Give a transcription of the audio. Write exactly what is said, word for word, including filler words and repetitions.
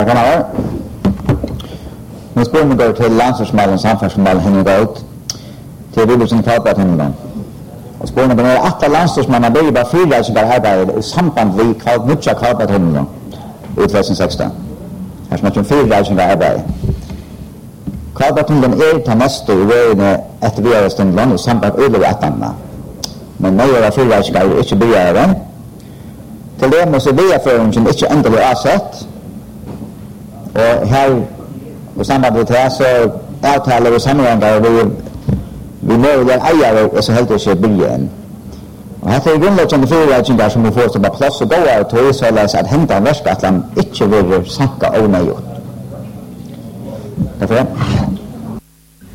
Kan man Nu spår man går till landslagsmålen samfärdsmålen henne ut till Bibeln kallar henne. Och spår man är att landslagsmålen blir bara fyra som har arbetat i samband med kallt mycket kallat henne. I tjugo sexton. Här som att fyra som har arbetat. Kallat henne är ta nästa i vägen efter vi har stått långt i samband med öliga attarna. Men när jag fyra som har inte begära den. Till det måste vi för en som inte ändå har sett. Och här och samband med det så avtalar och sammanhangar vi vi möjligen ägare och så helt och så byggen. Och här är grundläggande förutsättningar som vi får som bara plats och goda och tog så läs att hända en värsta att han inte vill sanka onödigt. Därför